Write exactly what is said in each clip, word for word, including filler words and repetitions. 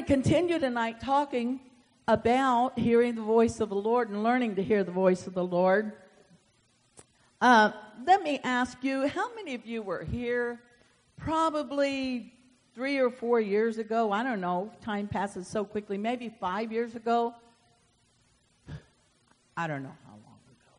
to continue tonight talking about hearing the voice of the Lord and learning to hear the voice of the Lord. Uh, let me ask you, how many of you were here probably three or four years ago? I don't know. Time passes so quickly. Maybe five years ago. I don't know how long ago.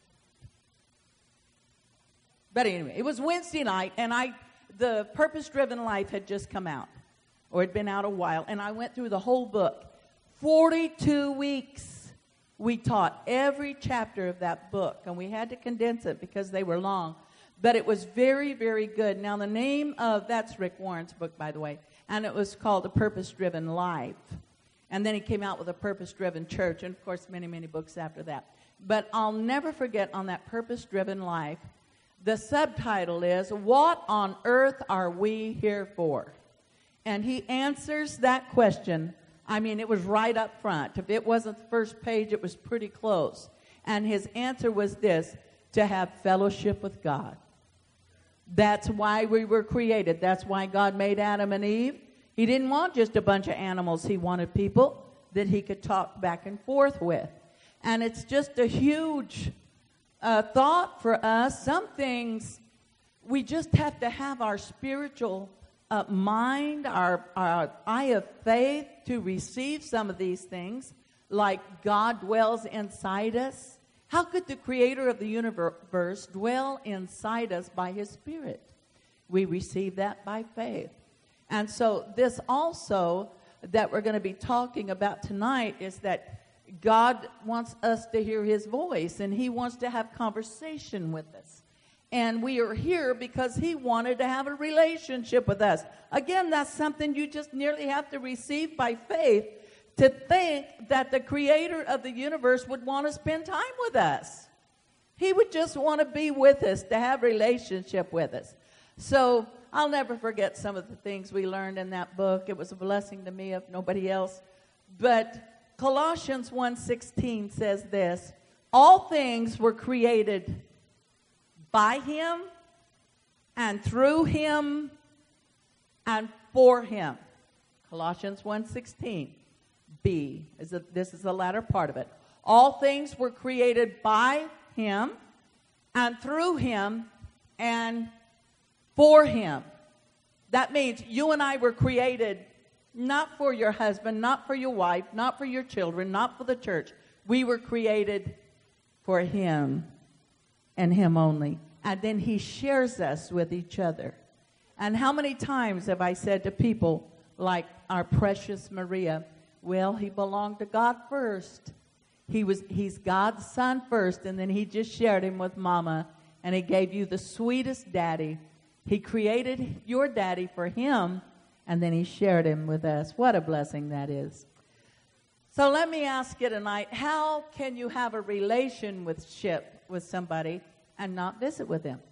But anyway, it was Wednesday night, and I, the Purpose-Driven Life had just come out, or had been out a while, and I went through the whole book. forty-two weeks we taught every chapter of that book, and we had to condense it because they were long. But it was very, very good. Now, the name of, that's Rick Warren's book, by the way, and it was called A Purpose-Driven Life. And then he came out with A Purpose-Driven Church, and, of course, many, many books after that. But I'll never forget on that Purpose-Driven Life, the subtitle is, What on Earth Are We Here For? And he answers that question. I mean, it was right up front. If it wasn't the first page, it was pretty close. And his answer was this, to have fellowship with God. That's why we were created. That's why God made Adam and Eve. He didn't want just a bunch of animals. He wanted people that he could talk back and forth with. And it's just a huge uh, thought for us. Some things, we just have to have our spiritual uh, mind, our, our eye of faith to receive some of these things, like God dwells inside us. How could the creator of the universe dwell inside us by his Spirit? We receive that by faith. And so this also that we're going to be talking about tonight is that God wants us to hear his voice, and he wants to have conversation with us. And we are here because he wanted to have a relationship with us. Again, that's something you just nearly have to receive by faith, to think that the creator of the universe would want to spend time with us. He would just want to be with us, to have a relationship with us. So I'll never forget some of the things we learned in that book. It was a blessing to me, if nobody else. But Colossians one sixteen says this, all things were created by him and through him and for him. Colossians one sixteen. B, is a, this is the latter part of it. All things were created by him and through him and for him. That means you and I were created not for your husband, not for your wife, not for your children, not for the church. We were created for him and him only. And then he shares us with each other. And how many times have I said to people like our precious Maria, well, he belonged to God first. He was, he's God's son first, and then he just shared him with Mama, and he gave you the sweetest daddy. He created your daddy for him, and then he shared him with us. What a blessing that is. So let me ask you tonight, how can you have a relationship with somebody and not visit with them?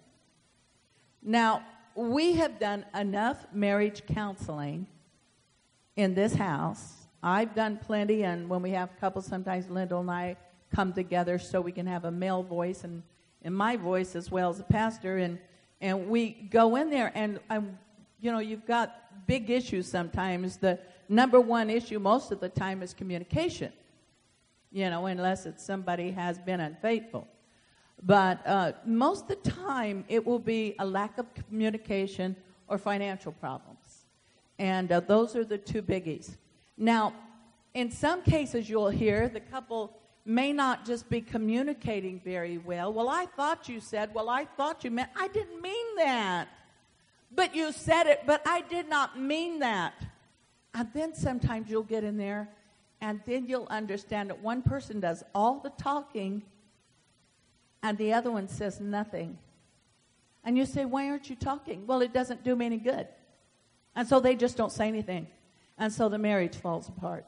Now, we have done enough marriage counseling in this house. I've done plenty, and when we have couples, sometimes Linda and I come together so we can have a male voice and, and my voice as well as a pastor, and, and we go in there, and, um, you know, you've got big issues sometimes. The number one issue most of the time is communication, you know, unless it's somebody has been unfaithful. But uh, most of the time, it will be a lack of communication or financial problems, and uh, those are the two biggies. Now, in some cases you'll hear the couple may not just be communicating very well. Well, I thought you said, well, I thought you meant, I didn't mean that. But you said it, but I did not mean that. And then sometimes you'll get in there, and then you'll understand that one person does all the talking, and the other one says nothing. And you say, why aren't you talking? Well, it doesn't do me any good. And so they just don't say anything. And so the marriage falls apart.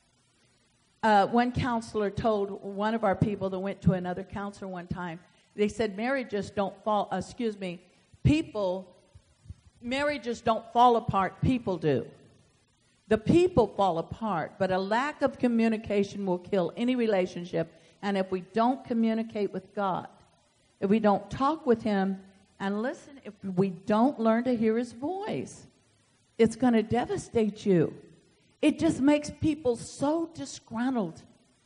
Uh, one counselor told one of our people that went to another counselor one time, they said marriages don't fall, uh, excuse me, people, marriages don't fall apart, people do. The people fall apart, but a lack of communication will kill any relationship. And if we don't communicate with God, if we don't talk with him and listen, if we don't learn to hear his voice, it's going to devastate you. It just makes people so disgruntled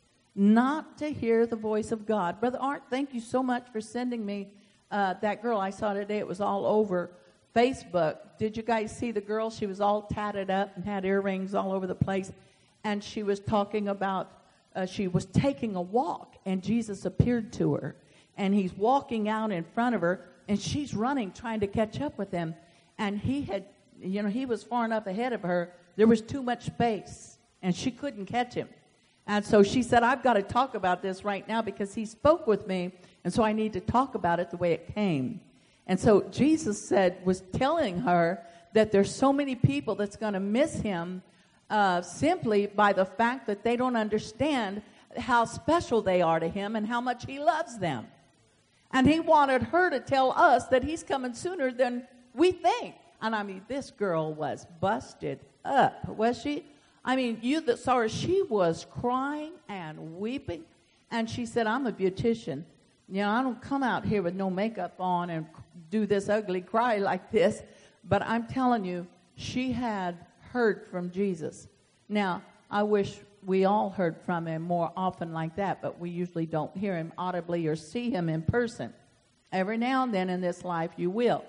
not to hear the voice of God. Brother Art, thank you so much for sending me uh, that girl I saw today. It was all over Facebook. Did you guys see the girl? She was all tatted up and had earrings all over the place. And she was talking about, uh, she was taking a walk, and Jesus appeared to her. And he's walking out in front of her, and she's running, trying to catch up with him. And he had, you know, he was far enough ahead of her. There was too much space, and she couldn't catch him. And so she said, I've got to talk about this right now because he spoke with me, and so I need to talk about it the way it came. And so Jesus said, was telling her that there's so many people that's going to miss him uh, simply by the fact that they don't understand how special they are to him and how much he loves them. And he wanted her to tell us that he's coming sooner than we think. And I mean, this girl was busted up, was she? I mean, you that saw her, she was crying and weeping. And she said, I'm a beautician. You know, I don't come out here with no makeup on and do this ugly cry like this. But I'm telling you, she had heard from Jesus. Now, I wish we all heard from him more often like that, but we usually don't hear him audibly or see him in person. Every now and then in this life, you will.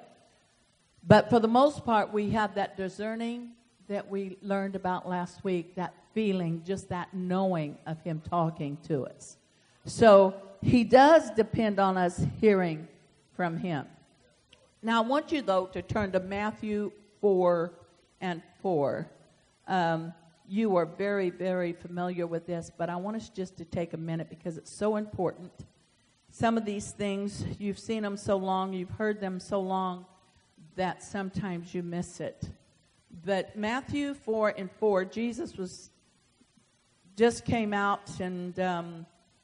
But for the most part, we have that discerning that we learned about last week, that feeling, just that knowing of him talking to us. So he does depend on us hearing from him. Now, I want you, though, to turn to Matthew four and four. Um, you are very, very familiar with this, but I want us just to take a minute because it's so important. Some of these things, you've seen them so long, you've heard them so long, that sometimes you miss it. But Matthew four and four, Jesus was just came out and um,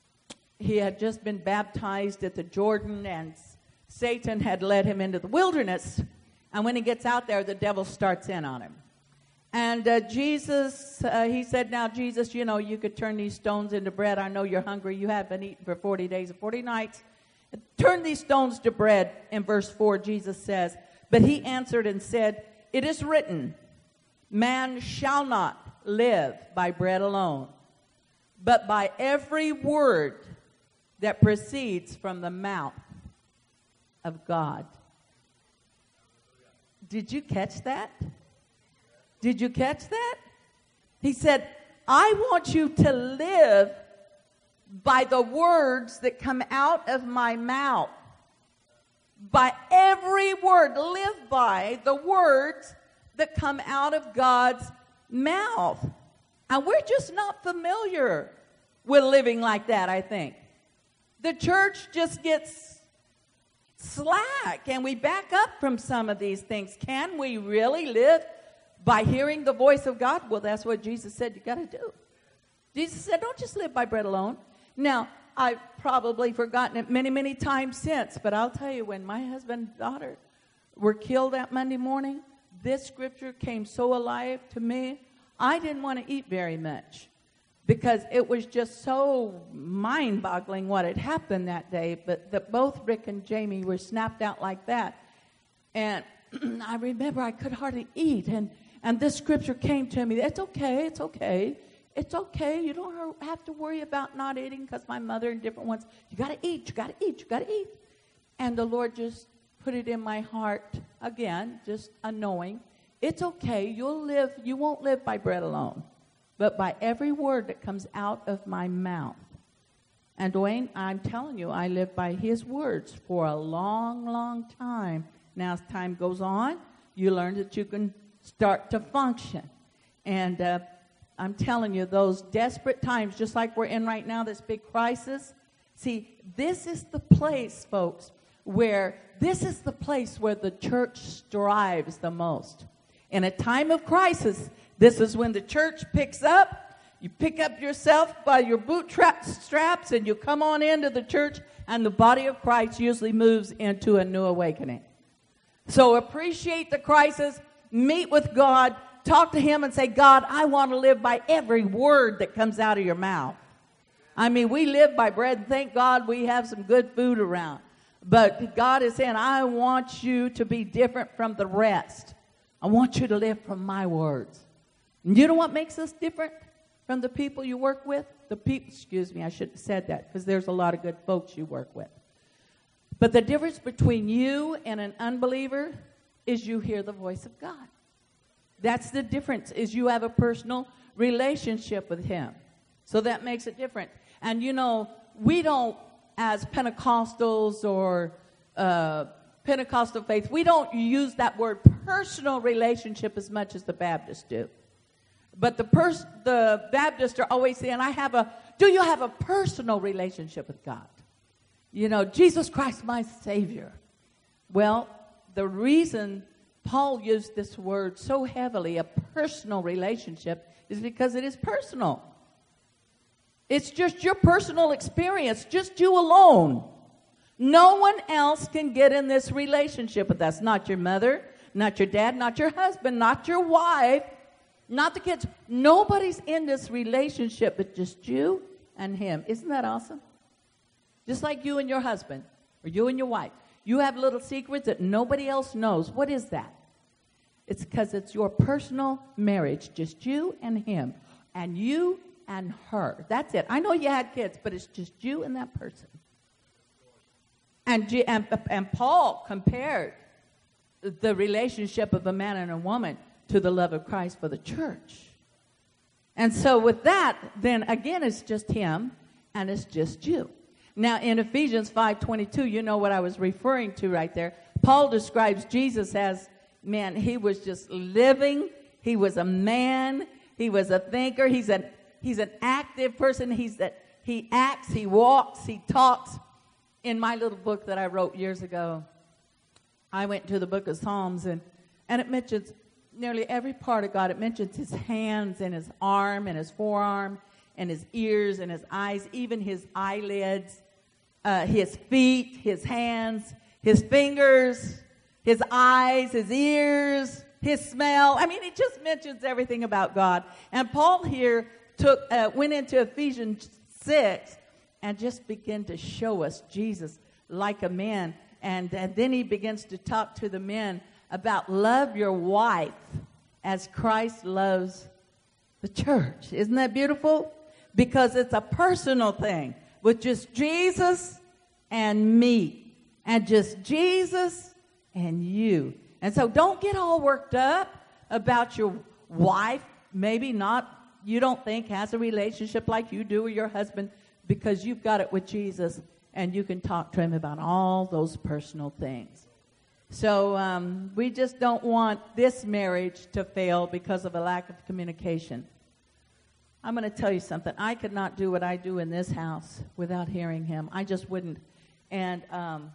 he had just been baptized at the Jordan, and Satan had led him into the wilderness. And when he gets out there, the devil starts in on him. And uh, Jesus, uh, he said, now, Jesus, you know, you could turn these stones into bread. I know you're hungry. You haven't eaten for forty days and forty nights. Turn these stones to bread. In verse four, Jesus says, but he answered and said, it is written, man shall not live by bread alone, but by every word that proceeds from the mouth of God. Did you catch that? Did you catch that? He said, I want you to live by the words that come out of my mouth. By every word, live by the words that come out of God's mouth. And we're just not familiar with living like that, I think. The church just gets slack and we back up from some of these things. Can we really live by hearing the voice of God? Well, that's what Jesus said you got to do. Jesus said, don't just live by bread alone. Now, I've probably forgotten it many, many times since, but I'll tell you, when my husband and daughter were killed that Monday morning, this scripture came so alive to me. I didn't want to eat very much because it was just so mind-boggling what had happened that day, but that both Rick and Jamie were snapped out like that. And I remember I could hardly eat, and, and this scripture came to me. It's okay, it's okay. It's okay. You don't have to worry about not eating because my mother and different ones, you got to eat, you got to eat, you got to eat. And the Lord just put it in my heart, again, just a knowing. It's okay. You'll live, you won't live by bread alone, but by every word that comes out of my mouth. And Dwayne, I'm telling you, I lived by his words for a long, long time. Now, as time goes on, you learn that you can start to function. And uh, I'm telling you, those desperate times, just like we're in right now, this big crisis. See, this is the place, folks, where this is the place where the church strives the most. In a time of crisis, this is when the church picks up. You pick up yourself by your bootstraps and you come on into the church, and the body of Christ usually moves into a new awakening. So appreciate the crisis, meet with God, talk to him and say, God, I want to live by every word that comes out of your mouth. I mean, we live by bread. Thank God we have some good food around. But God is saying, I want you to be different from the rest. I want you to live from my words. And you know what makes us different from the people you work with? The people, excuse me, I shouldn't have said that, because there's a lot of good folks you work with. But the difference between you and an unbeliever is you hear the voice of God. That's the difference, is you have a personal relationship with him. So that makes it different. And you know, we don't, as Pentecostals or uh, Pentecostal faith, we don't use that word personal relationship as much as the Baptists do. But the pers- the Baptists are always saying, I have a, do you have a personal relationship with God? You know, Jesus Christ, my Savior. Well, the reason Paul used this word so heavily, a personal relationship, is because it is personal. It's just your personal experience, just you alone. No one else can get in this relationship with us. Not your mother, not your dad, not your husband, not your wife, not the kids. Nobody's in this relationship but just you and him. Isn't that awesome? Just like you and your husband, or you and your wife. You have little secrets that nobody else knows. What is that? It's because it's your personal marriage, just you and him, and you and her. That's it. I know you had kids, but it's just you and that person. And, and, and Paul compared the relationship of a man and a woman to the love of Christ for the church. And so with that, then again, it's just him and it's just you. Now, in Ephesians five twenty-two, you know what I was referring to right there. Paul describes Jesus as, man, he was just living. He was a man. He was a thinker. He's an, he's an active person. He's a, he acts, he walks, he talks. In my little book that I wrote years ago, I went to the book of Psalms, and, and it mentions nearly every part of God. It mentions his hands and his arm and his forearm and his ears and his eyes, even his eyelids. Uh, his feet, his hands, his fingers, his eyes, his ears, his smell. I mean, it just mentions everything about God. And Paul here took uh, went into Ephesians six and just began to show us Jesus like a man. And, and then he begins to talk to the men about love your wife as Christ loves the church. Isn't that beautiful? Because it's a personal thing with just Jesus and me, and just Jesus and you. And so don't get all worked up about your wife, maybe not, you don't think has a relationship like you do with your husband, because you've got it with Jesus, and you can talk to him about all those personal things. So um, we just don't want this marriage to fail because of a lack of communication. I'm going to tell you something. I could not do what I do in this house without hearing him. I just wouldn't. And um,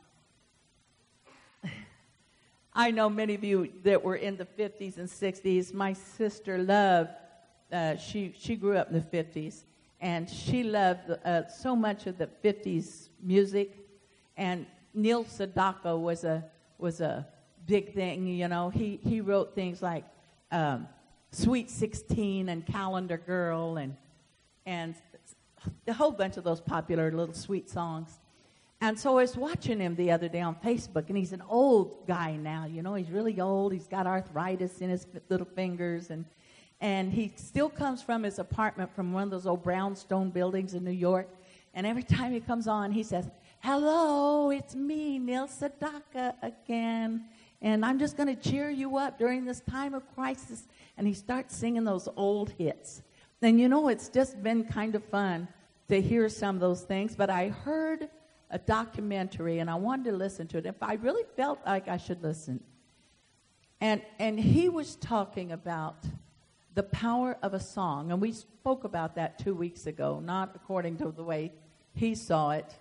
I know many of you that were in the fifties and sixties. My sister loved, uh, she, she grew up in the fifties, and she loved uh, so much of the fifties music. And Neil Sedaka was a was a big thing, you know. He, he wrote things like Um, Sweet sixteen and Calendar Girl and and a whole bunch of those popular little sweet songs. And so I was watching him the other day on Facebook, and he's an old guy now, you know. He's really old. He's got arthritis in his little fingers, and and he still comes from his apartment from one of those old brownstone buildings in New York. And every time he comes on, he says, "Hello, it's me, Neil Sedaka again. And I'm just going to cheer you up during this time of crisis." And he starts singing those old hits. And you know, it's just been kind of fun to hear some of those things. But I heard a documentary, and I wanted to listen to it. If I really felt like I should listen. And, and he was talking about the power of a song. And we spoke about that two weeks ago, not according to the way he saw it.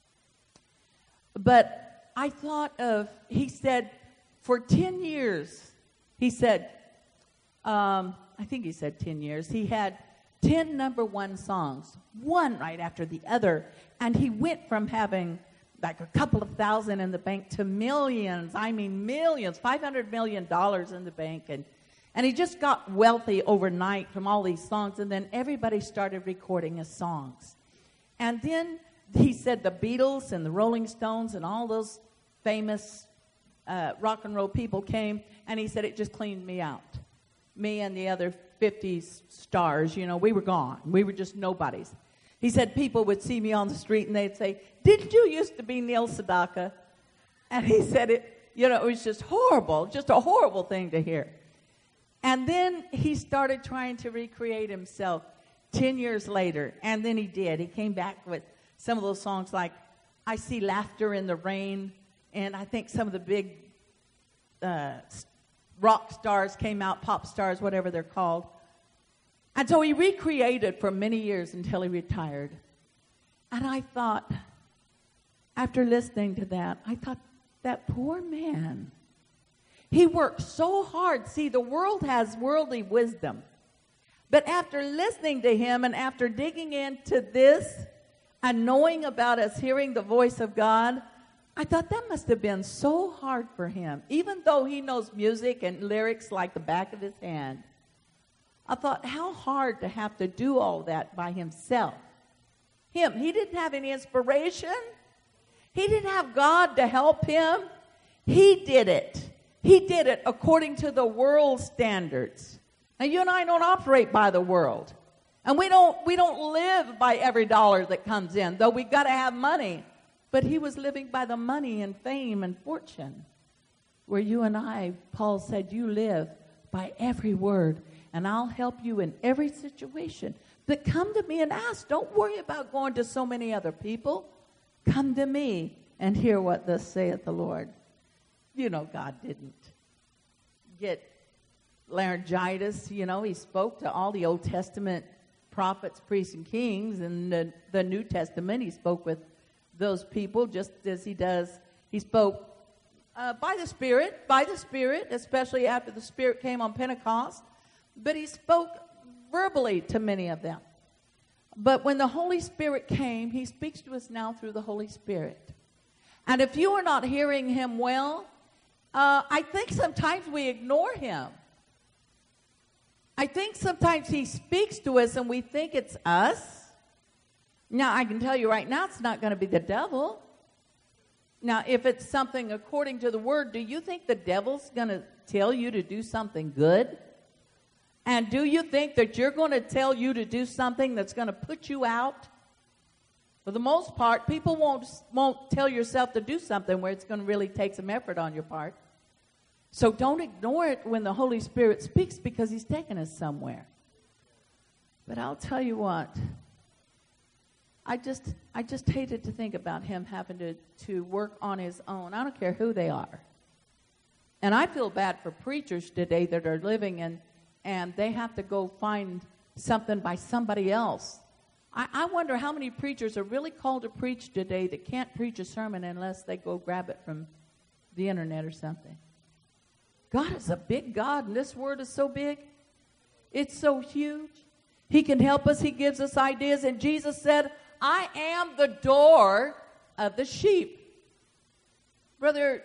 But I thought of, he said, for ten years, he said, um, I think he said ten years, he had ten number one songs, one right after the other. And he went from having like a couple of thousand in the bank to millions, I mean millions, five hundred million dollars in the bank. And, and he just got wealthy overnight from all these songs. And then everybody started recording his songs. And then he said the Beatles and the Rolling Stones and all those famous Uh, rock and roll people came, and he said it just cleaned me out. Me and the other fifties stars. You know, we were gone. We were just nobodies. He said people would see me on the street and they'd say, "Didn't you used to be Neil Sedaka?" And he said it, you know, it was just horrible, just a horrible thing to hear. And then he started trying to recreate himself ten years later, and then he did. He came back with some of those songs like "I See Laughter in the Rain," and I think some of the big uh, rock stars came out, pop stars, whatever they're called. And so he recreated for many years until he retired. And I thought, after listening to that, I thought, that poor man, he worked so hard. See, the world has worldly wisdom. But after listening to him and after digging into this and knowing about us hearing the voice of God, I thought that must have been so hard for him. Even though he knows music and lyrics like the back of his hand, I thought, how hard to have to do all that by himself. Him, he didn't have any inspiration. He didn't have God to help him. He did it. He did it according to the world's standards. Now, you and I don't operate by the world. And we don't, we don't live by every dollar that comes in, though we've got to have money. But he was living by the money and fame and fortune. Where you and I, Paul said, you live by every word, and I'll help you in every situation. But come to me and ask. Don't worry about going to so many other people. Come to me and hear what thus saith the Lord. You know, God didn't get laryngitis. You know, he spoke to all the Old Testament prophets, priests, and kings. And the, the New Testament, he spoke with those people just as he does. He spoke uh, by the Spirit, by the Spirit, especially after the Spirit came on Pentecost. But he spoke verbally to many of them. But when the Holy Spirit came, he speaks to us now through the Holy Spirit. And if you are not hearing him well, uh, I think sometimes we ignore him. I think sometimes he speaks to us and we think it's us. Now, I can tell you right now, it's not going to be the devil. Now, if it's something according to the word, do you think the devil's going to tell you to do something good? And do you think that you're going to tell you to do something that's going to put you out? For the most part, people won't, won't tell yourself to do something where it's going to really take some effort on your part. So don't ignore it when the Holy Spirit speaks, because he's taking us somewhere. But I'll tell you what, I just I just hated to think about him having to, to work on his own. I don't care who they are. And I feel bad for preachers today that are living in, and they have to go find something by somebody else. I, I wonder how many preachers are really called to preach today that can't preach a sermon unless they go grab it from the internet or something. God is a big God, and this word is so big. It's so huge. He can help us. He gives us ideas. And Jesus said, I am the door of the sheep. Brother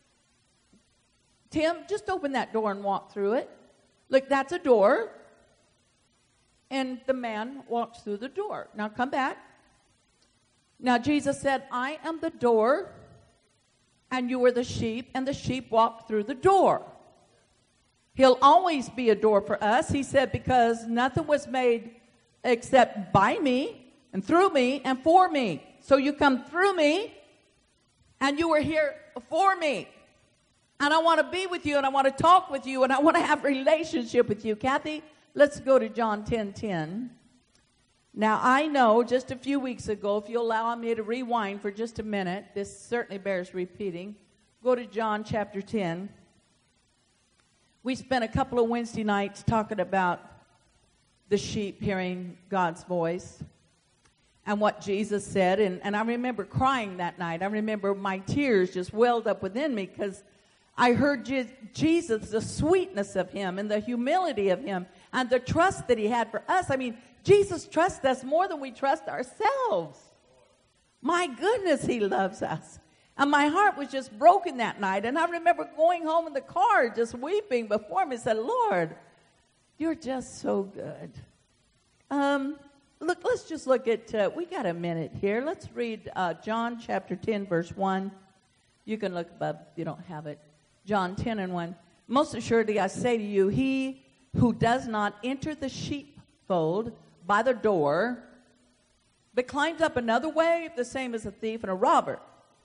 Tim, just open that door and walk through it. Look, that's a door. And the man walks through the door. Now come back. Now Jesus said, I am the door, and you are the sheep, and the sheep walk through the door. He'll always be a door for us. He said, because nothing was made except by me and through me and for me. So you come through me, and you were here for me. And I want to be with you, and I want to talk with you, and I want to have a relationship with you. Kathy, let's go to John ten ten. Now, I know just a few weeks ago, if you'll allow me to rewind for just a minute, this certainly bears repeating. Go to John chapter ten. We spent a couple of Wednesday nights talking about the sheep hearing God's voice and what Jesus said. And, and I remember crying that night. I remember my tears just welled up within me because I heard Je- Jesus, the sweetness of him and the humility of him and the trust that he had for us. I mean, Jesus trusts us more than we trust ourselves. My goodness, he loves us. And my heart was just broken that night. And I remember going home in the car just weeping before him and said, Lord, you're just so good. Um, look, let's just look at, uh, we got a minute here. Let's read uh, John chapter ten, verse one. You can look above if you don't have it. John ten and one. Most assuredly I say to you, he who does not enter the sheepfold by the door, but climbs up another way, the same as a thief and a robber.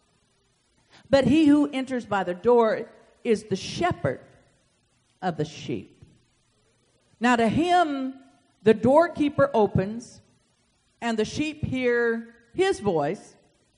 But he who enters by the door is the shepherd of the sheep. Now to him the doorkeeper opens, and the sheep hear his voice,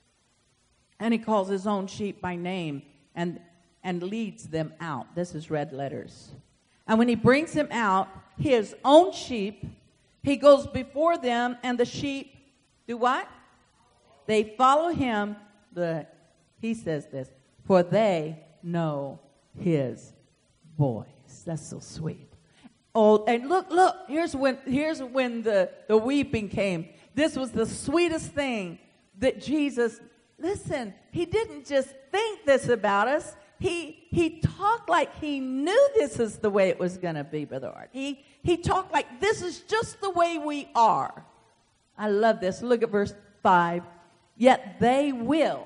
and he calls his own sheep by name and, and leads them out. This is red letters. And when he brings them out, his own sheep, he goes before them, and the sheep do what? They follow him. The, he says this, for they know his voice. That's so sweet. Oh, and look, look, here's when here's when the, the weeping came. This was the sweetest thing that Jesus, listen, he didn't just think this about us. He he talked like he knew this is the way it was going to be, Brother Art. He, he talked like this is just the way we are. I love this. Look at verse five. Yet they will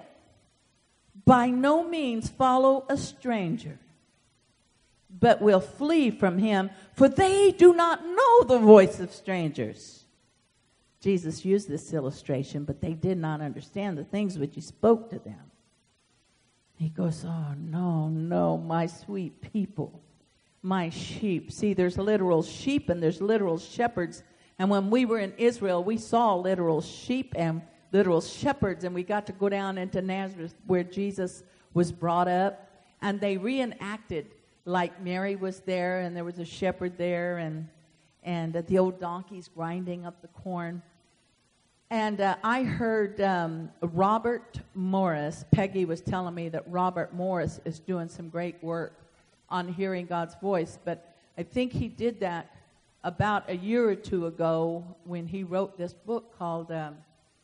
by no means follow a stranger, but will flee from him, for they do not know the voice of strangers. Jesus used this illustration, but they did not understand the things which he spoke to them. He goes, oh, no, no, my sweet people, my sheep. See, there's literal sheep and there's literal shepherds. And when we were in Israel, we saw literal sheep and literal shepherds, and we got to go down into Nazareth where Jesus was brought up, and they reenacted like Mary was there, and there was a shepherd there, and and uh, the old donkeys grinding up the corn. And uh, I heard um, Robert Morris, Peggy was telling me that Robert Morris is doing some great work on hearing God's voice, but I think he did that about a year or two ago when he wrote this book called, um,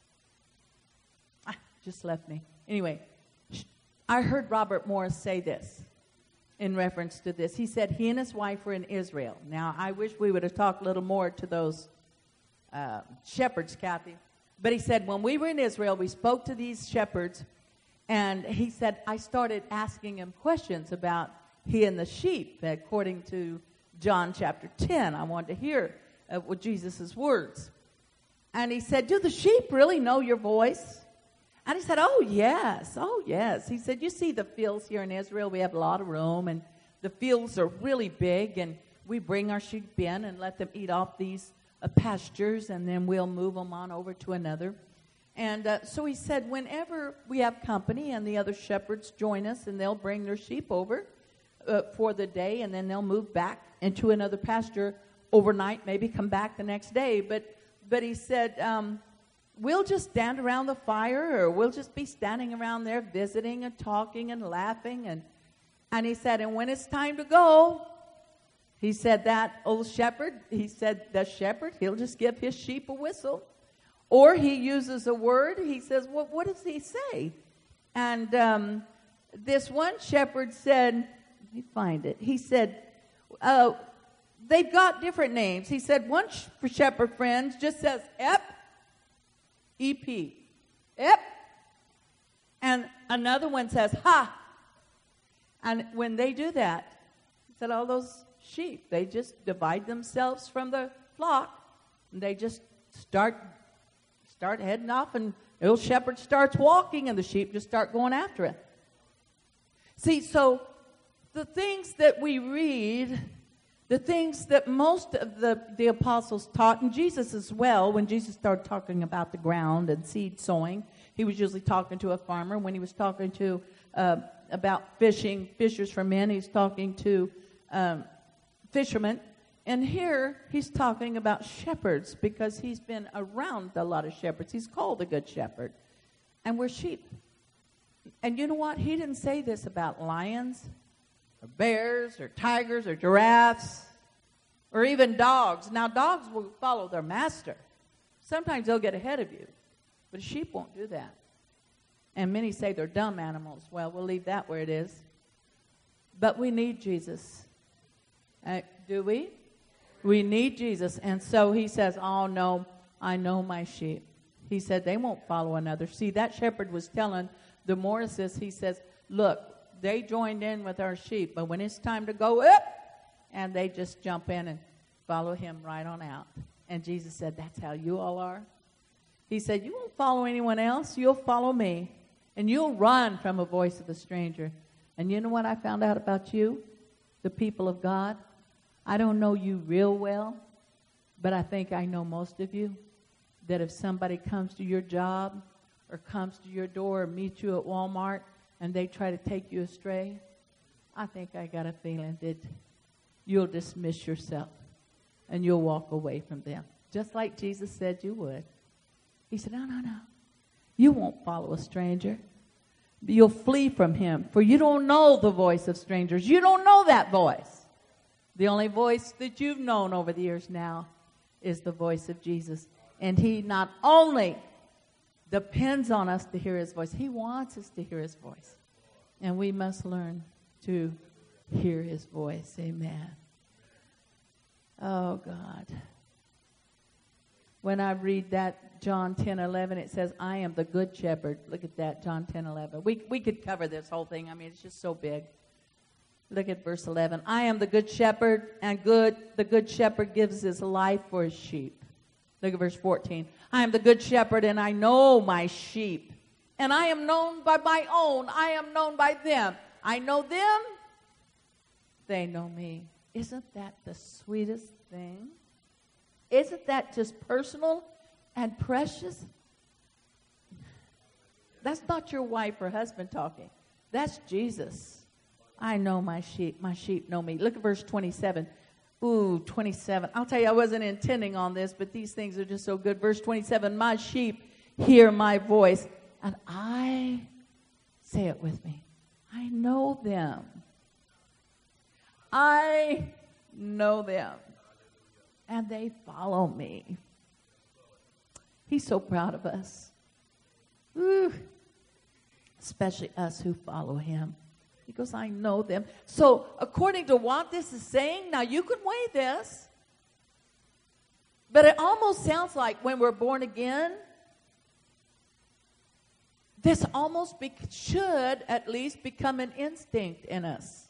ah, just left me. Anyway, I heard Robert Morris say this in reference to this. He said he and his wife were in Israel. Now, I wish we would have talked a little more to those uh, shepherds, Kathy. But he said, when we were in Israel, we spoke to these shepherds, and he said, I started asking him questions about he and the sheep, according to John chapter ten. I wanted to hear uh, what Jesus' words. And he said, do the sheep really know your voice? And he said, oh, yes, oh, yes. He said, you see the fields here in Israel, we have a lot of room, and the fields are really big, and we bring our sheep in and let them eat off these uh, pastures, and then we'll move them on over to another. And uh, so he said, whenever we have company and the other shepherds join us, and they'll bring their sheep over uh, for the day, and then they'll move back into another pasture overnight, maybe come back the next day. But, but he said, um, we'll just stand around the fire, or we'll just be standing around there visiting and talking and laughing. And, and he said, and when it's time to go, he said that old shepherd, he said the shepherd, he'll just give his sheep a whistle. Or he uses a word. He says, well, what does he say? And um, this one shepherd said, let me find it. He said, uh, they've got different names. He said one sh- shepherd friend just says, Ep. E P. Ep. And another one says, ha. And when they do that, he said all those sheep, they just divide themselves from the flock, and they just start start heading off, and the old shepherd starts walking, and the sheep just start going after it. See, so the things that we read, the things that most of the, the apostles taught, and Jesus as well, when Jesus started talking about the ground and seed sowing, he was usually talking to a farmer. When he was talking to uh, about fishing, fishers for men, he's talking to um, fishermen. And here he's talking about shepherds, because he's been around a lot of shepherds. He's called a good shepherd. And we're sheep. And you know what? He didn't say this about lions, or bears, or tigers, or giraffes, or even dogs. Now, dogs will follow their master. Sometimes they'll get ahead of you, but a sheep won't do that. And many say they're dumb animals. Well, we'll leave that where it is. But we need Jesus. Uh, do we? We need Jesus. And so he says, oh, no, I know my sheep. He said they won't follow another. See, that shepherd was telling the Morrises, he says, look, they joined in with our sheep, but when it's time to go up, and they just jump in and follow him right on out. And Jesus said, that's how you all are. He said, you won't follow anyone else. You'll follow me. And you'll run from the voice of a stranger. And you know what I found out about you, the people of God? I don't know you real well, but I think I know most of you. That if somebody comes to your job or comes to your door or meets you at Walmart and they try to take you astray, I think I got a feeling that you'll dismiss yourself and you'll walk away from them. Just like Jesus said you would. He said, no, no, no. You won't follow a stranger. You'll flee from him, for you don't know the voice of strangers. You don't know that voice. The only voice that you've known over the years now is the voice of Jesus. And he not only depends on us to hear his voice, he wants us to hear his voice. And we must learn to hear his voice. Amen. Oh, God. When I read that, John ten eleven, it says, I am the good shepherd. Look at that, John ten eleven. We, we could cover this whole thing. I mean, it's just so big. Look at verse eleven. I am the good shepherd, and good the good shepherd gives his life for his sheep. Look at verse fourteen. I am the good shepherd, and I know my sheep. And I am known by my own. I am known by them. I know them. They know me. Isn't that the sweetest thing? Isn't that just personal and precious? That's not your wife or husband talking. That's Jesus. I know my sheep. My sheep know me. Look at verse twenty-seven. Ooh, twenty-seven. I'll tell you, I wasn't intending on this, but these things are just so good. Verse twenty-seven, my sheep hear my voice, and I, say it with me, I know them. I know them. And they follow me. He's so proud of us. Ooh. Especially us who follow him. He goes, I know them. So according to what this is saying, now you can weigh this, but it almost sounds like when we're born again, this almost be- should at least become an instinct in us.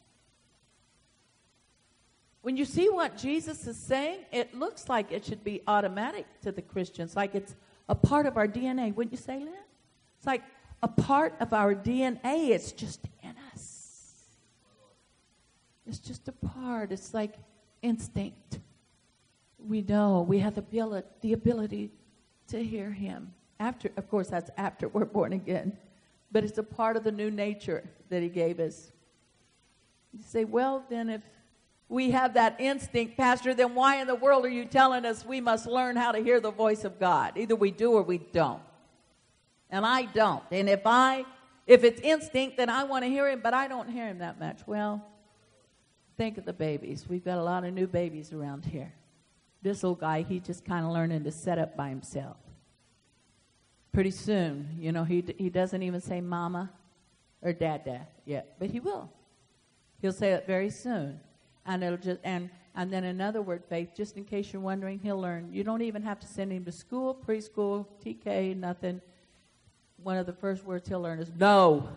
When you see what Jesus is saying, it looks like it should be automatic to the Christians, like it's a part of our D N A. Wouldn't you say, Lynn? It's like a part of our D N A. It's just in us. It's just a part. It's like instinct. We know. We have the ability, the ability to hear him. After, of course, that's after we're born again. But it's a part of the new nature that he gave us. You say, well, then if we have that instinct, Pastor, then why in the world are you telling us we must learn how to hear the voice of God? Either we do or we don't. And I don't. And if I, if it's instinct, then I want to hear him, but I don't hear him that much. Well, think of the babies. We've got a lot of new babies around here. This little guy, he's just kind of learning to set up by himself. Pretty soon, you know, he he doesn't even say mama or dada yet, but he will. He'll say it very soon. And it'll just and and then another word, Faith, just in case you're wondering, he'll learn. You don't even have to send him to school, preschool, T K, nothing. One of the first words he'll learn is no.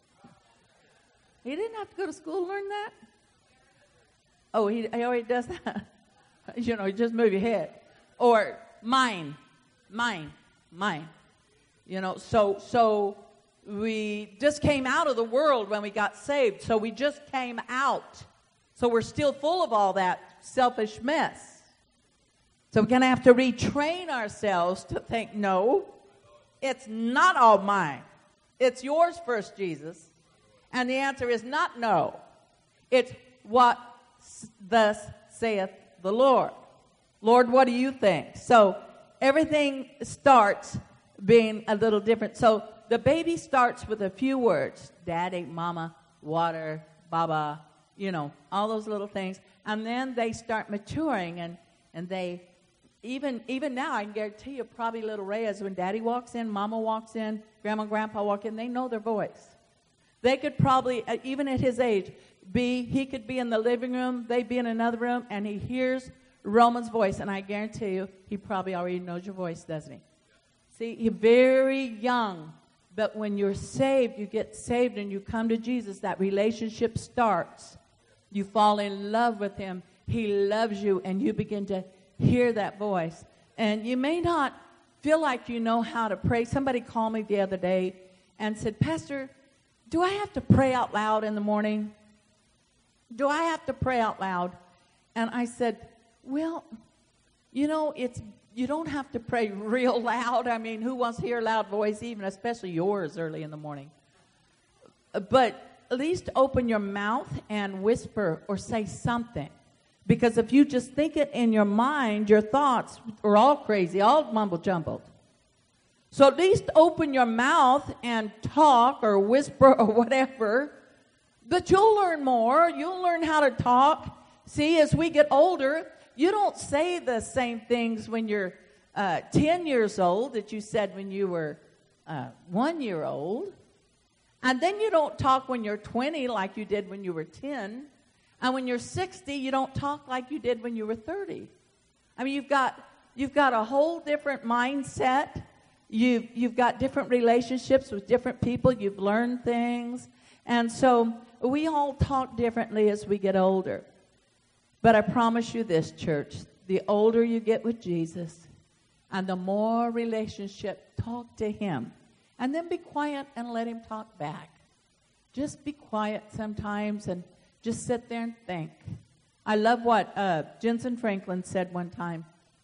He didn't have to go to school to learn that. Oh, he, he already does that. You know, just move your head. Or mine, mine, mine. You know, so so we just came out of the world when we got saved. So we just came out. So we're still full of all that selfish mess. So we're going to have to retrain ourselves to think, no, it's not all mine. It's yours first, Jesus. And the answer is not no. It's what thus saith the Lord. Lord, what do you think? So everything starts being a little different. So the baby starts with a few words. Daddy, mama, water, baba, you know, all those little things. And then they start maturing, and, and they, even even now, I can guarantee you, probably little Reyes, when Daddy walks in, Mama walks in, Grandma and Grandpa walk in, they know their voice. They could probably, even at his age, be, he could be in the living room, they'd be in another room, and he hears Roman's voice, and I guarantee you, he probably already knows your voice, doesn't he? See, you're very young, but when you're saved, you get saved and you come to Jesus, that relationship starts. You fall in love with him. He loves you, and you begin to hear that voice. And you may not feel like you know how to pray. Somebody called me the other day and said, Pastor, do I have to pray out loud in the morning? Do I have to pray out loud? And I said, well, you know, it's you don't have to pray real loud. I mean, who wants to hear a loud voice, even especially yours early in the morning? But at least open your mouth and whisper or say something. Because if you just think it in your mind, your thoughts are all crazy, all mumble-jumbled. So at least open your mouth and talk or whisper or whatever. But you'll learn more. You'll learn how to talk. See, as we get older, you don't say the same things when you're uh, ten years old that you said when you were uh, one year old. And then you don't talk when you're twenty like you did when you were ten. And when you're sixty, you don't talk like you did when you were thirty. I mean, you've got you've got a whole different mindset. You've, you've got different relationships with different people. You've learned things. And so we all talk differently as we get older. But I promise you this, church, the older you get with Jesus and the more relationship, talk to him. And then be quiet and let him talk back. Just be quiet sometimes and just sit there and think. I love what uh, Jensen Franklin said one time.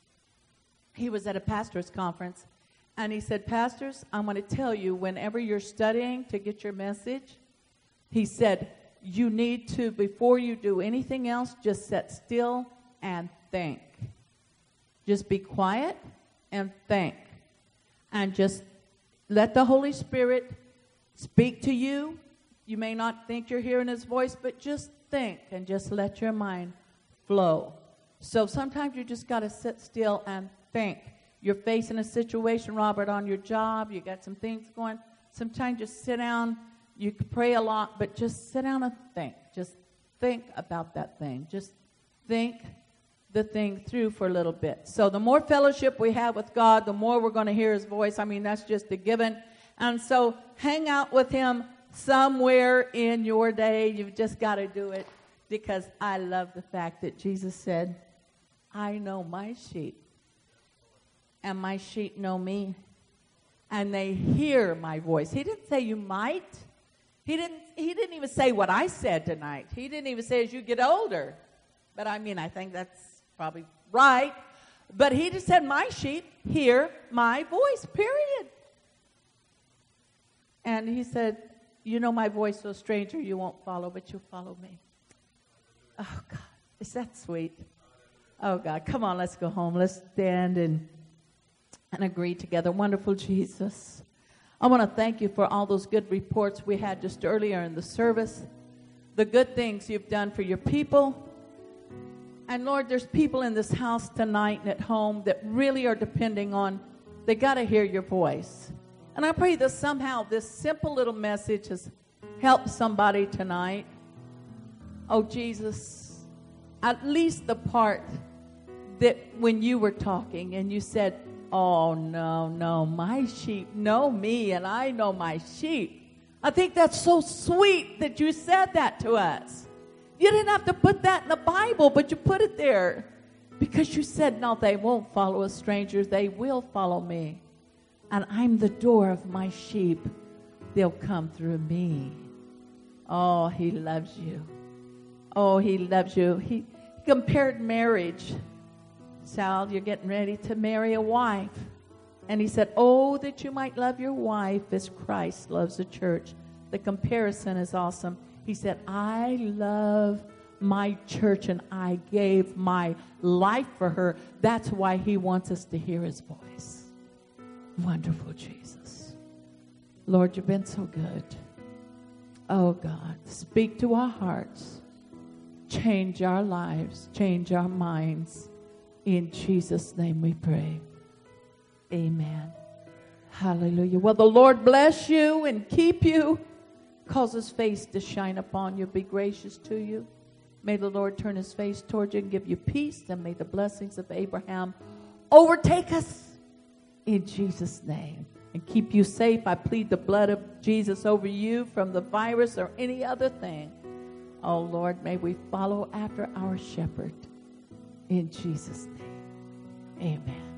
He was at a pastor's conference, and he said, Pastors, I'm going to tell you, whenever you're studying to get your message, he said, you need to, before you do anything else, just sit still and think. Just be quiet and think. And just let the Holy Spirit speak to you. You may not think you're hearing his voice, but just think and just let your mind flow. So sometimes you just got to sit still and think. You're facing a situation, Robert, on your job. You got some things going. Sometimes just sit down. You can pray a lot, but just sit down and think. Just think about that thing. Just think the thing through for a little bit. So the more fellowship we have with God, the more we're going to hear his voice. I mean, that's just a given. And so hang out with him somewhere in your day. You've just got to do it, because I love the fact that Jesus said, I know my sheep, and my sheep know me, and they hear my voice. He didn't say you might. He didn't, he didn't even say what I said tonight. He didn't even say as you get older. But I mean, I think that's probably right. But he just said, my sheep hear my voice, period. And he said, you know my voice, so stranger you won't follow, but you'll follow me. Oh, God, is that sweet? Oh, God, come on, let's go home. Let's stand and, and agree together. Wonderful Jesus. I want to thank you for all those good reports we had just earlier in the service, the good things you've done for your people. And, Lord, there's people in this house tonight and at home that really are depending on, they got to hear your voice. And I pray that somehow this simple little message has helped somebody tonight. Oh, Jesus, at least the part that when you were talking and you said, oh, no, no, my sheep know me and I know my sheep. I think that's so sweet that you said that to us. You didn't have to put that in the Bible, but you put it there because you said, no, they won't follow a stranger. They will follow me. And I'm the door of my sheep. They'll come through me. Oh, he loves you. Oh, he loves you. He compared marriage. Sal, you're getting ready to marry a wife. And he said, oh, that you might love your wife as Christ loves the church. The comparison is awesome. He said, I love my church and I gave my life for her. That's why he wants us to hear his voice. Wonderful Jesus. Lord, you've been so good. Oh, God, speak to our hearts. Change our lives. Change our minds. In Jesus' name we pray. Amen. Hallelujah. Well, the Lord bless you and keep you. Cause his face to shine upon you. Be gracious to you. May the Lord turn his face toward you and give you peace. And may the blessings of Abraham overtake us. In Jesus' name. And keep you safe. I plead the blood of Jesus over you from the virus or any other thing. Oh, Lord, may we follow after our shepherd. In Jesus' name, amen.